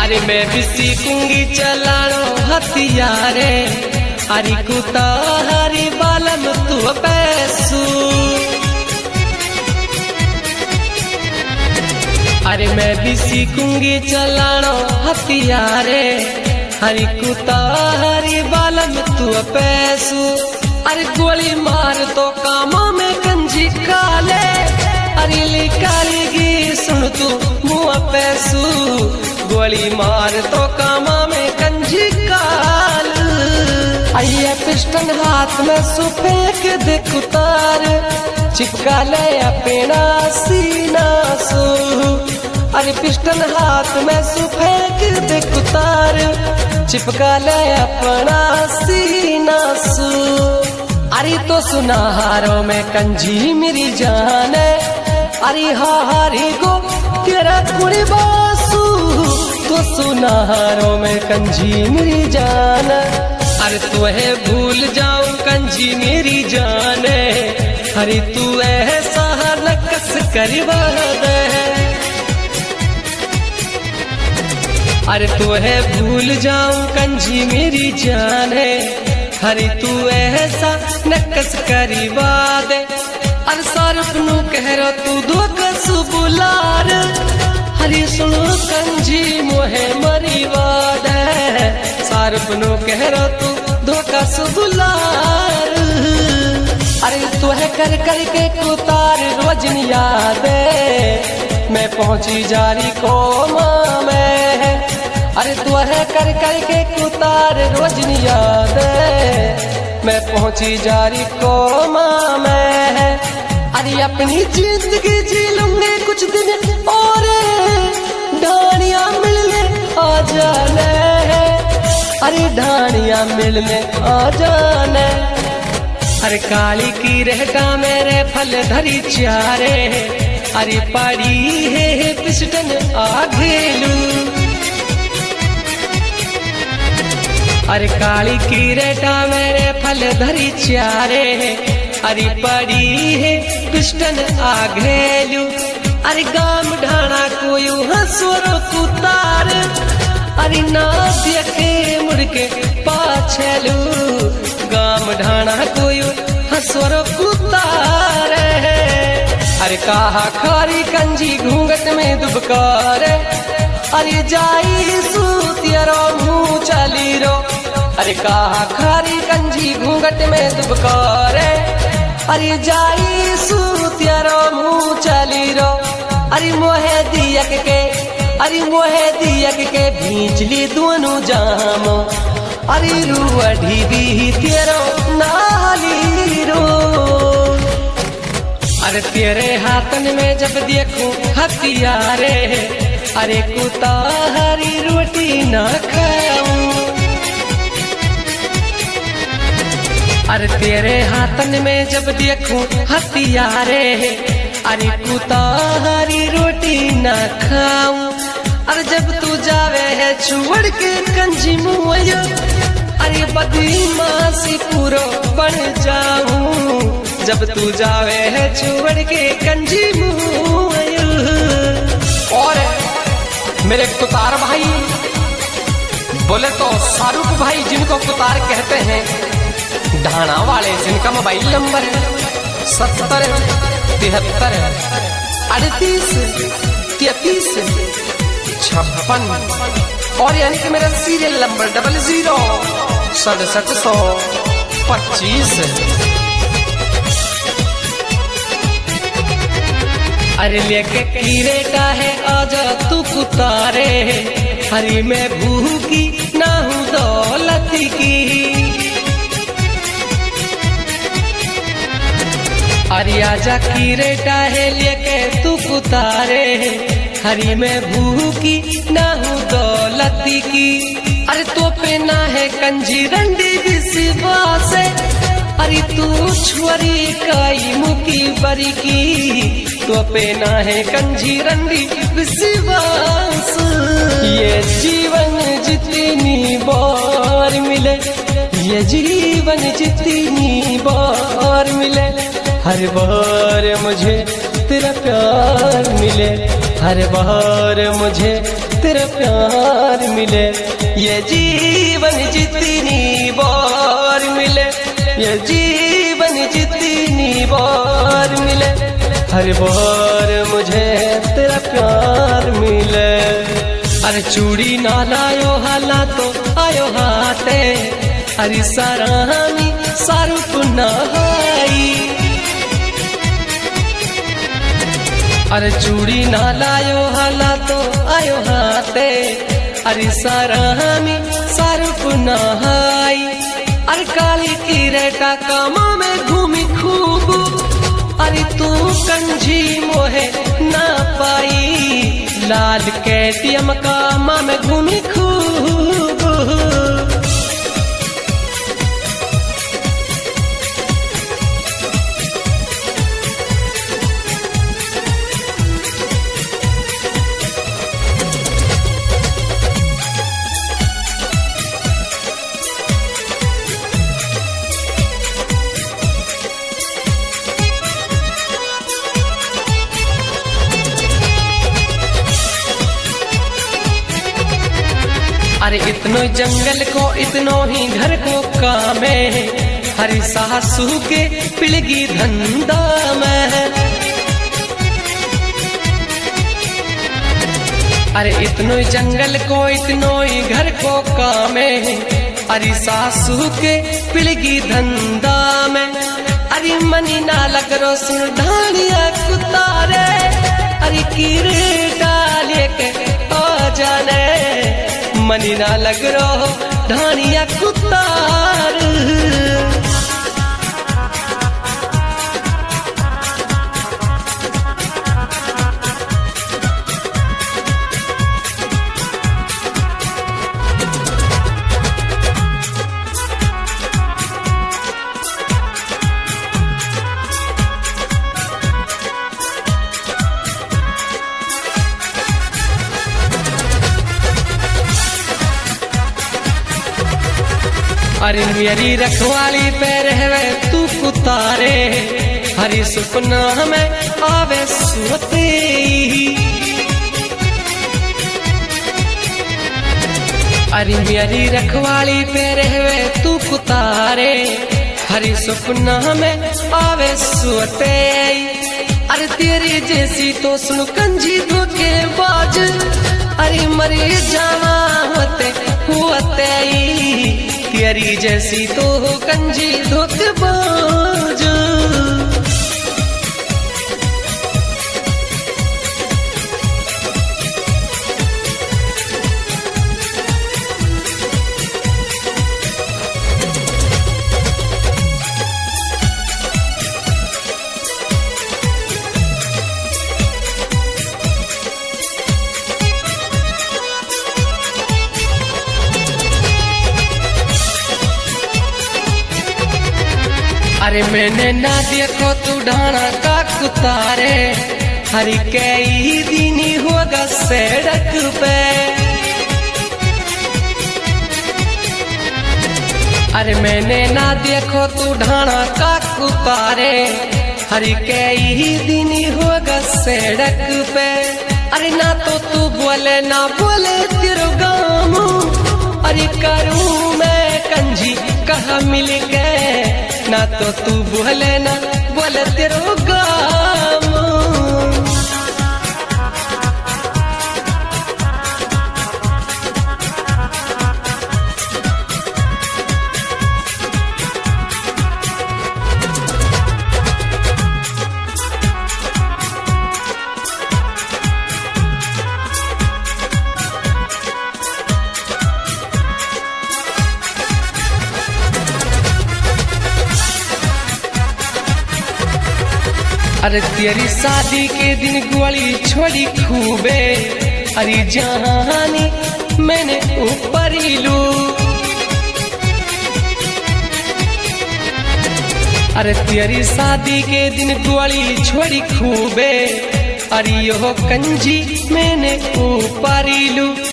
अरे मैं भी सीखूंगी चलानो हथियारे, अरे कुता हरी बालम तू पैसू। अरे मैं भी सीखूंगी चलानो हथियारे, हरी कुता हरी बालम तू पैसू। अरे गोली मार तो कामों में कंजी काले, अरे लिकालीगी सुन तू मुँह पैसू। गोली मार तो कामा में कंजी काल, आइए पिस्टन हाथ में सुफेक देख उतार, चिपका ले अपना सीना सू। अरे पिस्टन हाथ में सुफेक देख उतार, चिपका ले अपना सीना सू। अरे तो सुनाहारों में कंजी मेरी जान है, अरे हारी गो तेरा कुड़ी बासू। तो सुनाहारों में कंजी मेरी जान, अरे तू है भूल जाऊं कंजी मेरी जान, अरे तू ऐसा नकस करवा दे। अरे तू है भूल जाऊं कंजी मेरी जान, अरे तू ऐसा नकस करवा दे। अरे सारुफ नू कह रहा तू धोकस बुलार, हरी सुनो कंजी मोहे मरी वाद है। सारुफ नू कह रहा तू धोकस बुलार, अरे तू है कर कर के कुतार रोजन याद, मैं पहुंची जारी कोमा में। अरे तू है कर कर के कुतार रोजन याद, मैं पहुंची जारी कोमा में। अरे अपनी जिंदगी जी लूंगे कुछ दिन और, ढानिया मिलने आ जाने, अरे ढानिया मिलने आ जाने। अरे काली की रहता मेरे फल धरी चारे, अरे पड़ी है पिस्टन आघेलू। अरे काली की रहता मेरे फल धरी चारे, अरे पड़ी है पिस्टन आघेलू। अरे गाम ढाणा को यू हंसोरो कुतार, अरे ना देखे मुड़ के पाछलू। गाम ढाणा को यू हंसोरो कुतार, अरे कहा खारी कंजी घूंघट में दुबकार, अरे जाई सूतियरो मुँह चली रो। अरे कहा खारी कंजी घूंघट में दुबकार, अरे जाई सूतियरो मुँह चली रो। अरे मोहे दियक के, अरे मोहे दियक के भींचली दोनों जामो, अरे रूढ़ी भी तेरो नाली रो। अरे तेरे हाथन में जब देखूं हथियारे, अरे कुता हरी रोटी ना खाऊं। अरे तेरे हाथन में जब देखूं हथियारे, अरे कुता हरी रोटी ना खाऊं। अरे जब तू जावे है छोड़ के कंजी मुँह, अरे बदमाशी पूरो बन जाऊं। जब तू जावे है छोड़ के कंजी मुँह। और मेरे कुतार भाई बोले तो शाहरुख भाई, जिनको कुतार कहते हैं, ढाणा वाले, जिनका मोबाइल नंबर है 70 73 38 33 56, और यानी कि मेरा सीरियल नंबर 00 6725। अरे लेके कीरेटा है आजा तू कुतारे, हरी मैं भूखी ना हूँ दौलत की। अरे आजा कीरेटा है लेके तू कुतारे, हरी मैं भूखी ना हूँ दौलत की। अरे तो पे ना है कंजी रंडी विश्वास, अरे तू छुरी काई मुकी बरी की। तो पे ना है कंजी रंडी विश्वास। ये जीवन जितनी बार मिले, ये जीवन जितनी बार मिले, हर बार मुझे तेरा प्यार मिले, हर बार मुझे तेरा प्यार मिले, ये जीवन जितनी बार मिले, ये जीवन जितनी बार मिले, हर बार मुझे तेरा प्यार मिले। अरे चूड़ी ना लायो हाला तो आयो हाथे, अरे सरामी सारूप नहाई। अरे चूड़ी ना लायो हाला तो आयो हाथे, अरे सरामी सारूप नहाई। अरे काली की रेटा कामा में घूमी खूब, अरे तू कंझी मोहे ना पाई, लाल केटीएम कामा में घूमी खूब। अरे इतनो जंगल को इतनो ही घर को कामे, हरी सासू के पिलगी धंधा में। अरे इतनो जंगल को इतनो ही घर को कामे, अरे सासू के पिलगी धंधा में। अरे मनी ना लग रो सुन ढालिया कुतारे, अरे कीरे डाले के आ जाने, मनी ना लग रो ढानिया कुतार। अरे मेरी रखवाली पे रहवे तू कुतारे, हरी सपना में आवे सुरते। अरे मेरी रखवाली पे रहवे तू कुतारे, हरी सपना में आवे सुरते। अरे तेरी जैसी तो सुन कंजी धोखे बाज, अरे मरी जावा होते हुते, तेरी जैसी तो कंजी धोखेबाज। अरे मैंने ना देखो तू ढाना का कुतारे, हरी कई दिन होगा सड़क पे। अरे मैंने ना देखो तू ढाना का कुतारे, हरी कई दिन होगा सड़क पे। अरे ना तो तू बोले ना बोले तेरो गाँव, अरे करूँ मैं कंजी कहाँ मिल गए, ना तो तू बोले ना बोले तेरो गाम। अरे तेरी शादी के दिन ग्वाली छोड़ी खूबे, अरे जहानी मैंने ऊपर ही लू। अरे तेरी शादी के दिन ग्वाली छोड़ी खूबे, अरे यो कंजी मैंने ऊपर ही लू।